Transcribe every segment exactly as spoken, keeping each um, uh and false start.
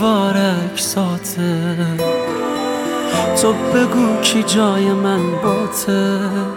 دیوار اکساته. تو بگو کی جای من باته،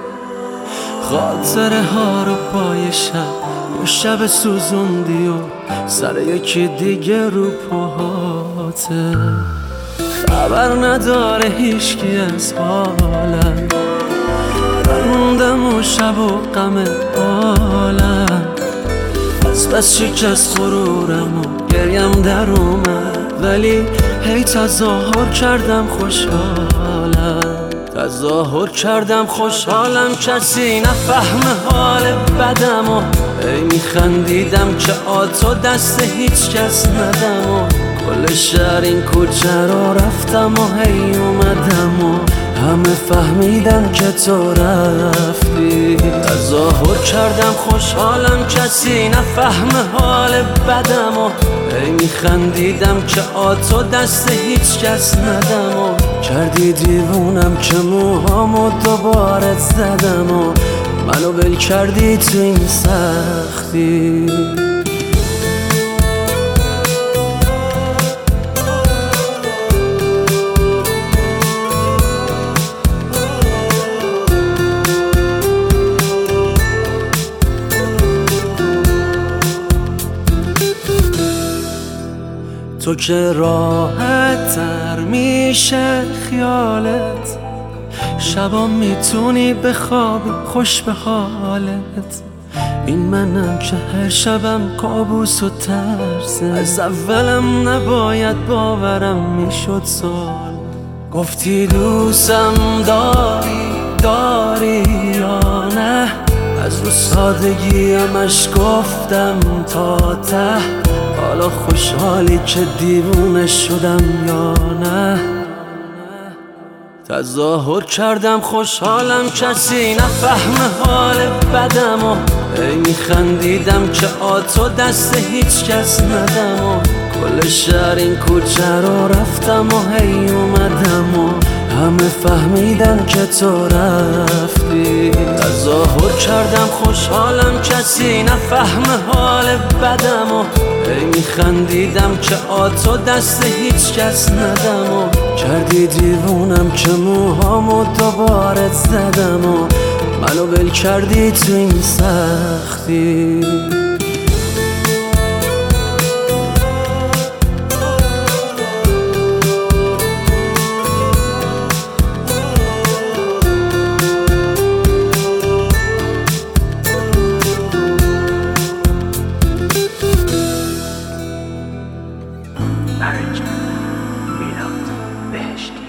خاطره ها رو پای شب یه شب سوزوندی و سر یکی دیگه رو پاهاته. خبر نداره هیچکی از حالم، موندم و شب و غم حالم. از بس شکست غرورم و گریم در اومد، ولی هی تظاهر کردم خوشحالم. تظاهر کردم خوشحالم کسی نفهمه حال بدم و هی میخندیدم که آتو دست هیچ کس ندم و کل شهر این کوچه رو رفتم و هی اومدم و همه فهمیدن که تو رفتی. تظاهر کردم خوشحالم کسی نفهمه حال بدم و هی میخندیدم که آتو دست هیچ کس ندم و کردی دیوونم که موهامو دوباره زدم و منو ول کردی تو این سختی. تو که راحت تر میشه خیالت، شبا میتونی بخوابی خوش به حالت. این منم که هر شبم کابوس و ترسه، از اولم نباید باورم میشد سال. گفتی دوستم داری داری یا نه، از رو سادگیمش گفتم تا ته. حالا خوشحالی که دیوونه شدم یا نه؟ تظاهر کردم خوشحالم کسی نفهمه حال بدم و هی میخندیدم که آتو دست هیچ کس ندم و کل شهر این کوچه رو رفتم و هی اومدم و همه فهمیدن که تو رفتی. تظاهر کردم خوشحالم کسی نفهمه حال بدم و هی میخندیدم که آتو دست هیچ کس ندم و کردی دیوونم که موهامو دوباره زدم و منو ول کردی تو این سختی. برای میلاد بهشتی.